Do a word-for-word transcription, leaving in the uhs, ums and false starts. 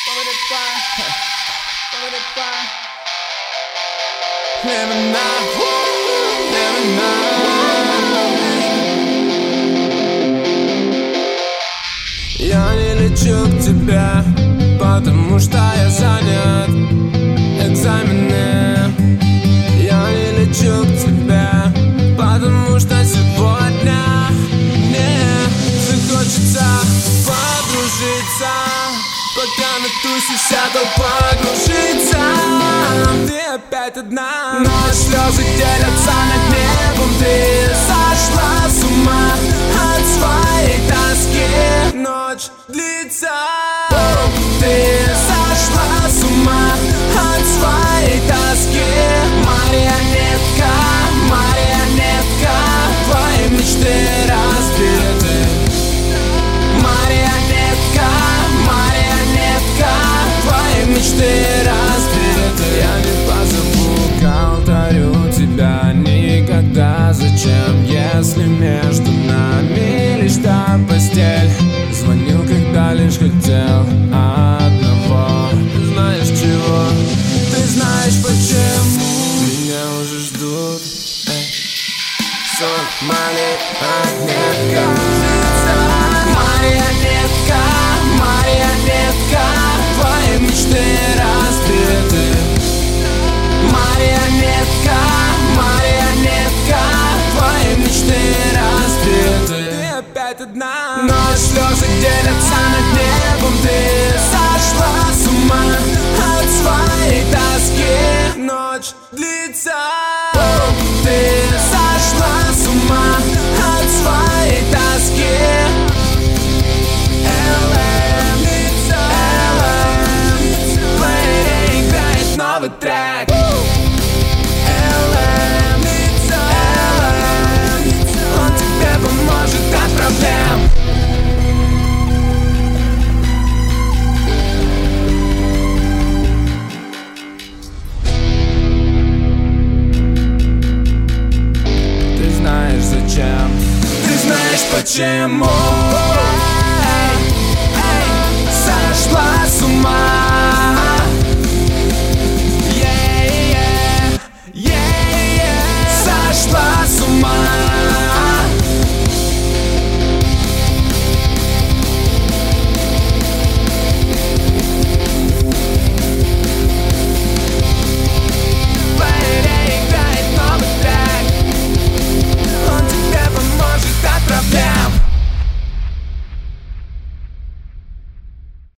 Я не лечу к тебе, потому что я занят. Экзамены. Я не лечу к тебе, потому что сегодня мне захочется подружиться. Пока натусишься, то погружиться. Ты опять одна, но слезы делятся над небом. Ты сошла с ума от своей тоски. Ночь длится. Ты сошла с ума от своей тоски. Марионетка, марионетка, твои мечты разбиты. Марионетка, марионетка, твои мечты разбиты. Я не позову к алтарю тебя никогда. Зачем, если между нами лишь та постель? Звонил, когда лишь хотел одного. Ты знаешь чего? Ты знаешь почему? Меня уже ждут. Сон, марионетка. Марионетка, марионетка, твои мечты разбиты. Марионетка, марионетка, твои мечты разбиты. Ты опять одна, но слезы делятся над небом. Ты сошла с ума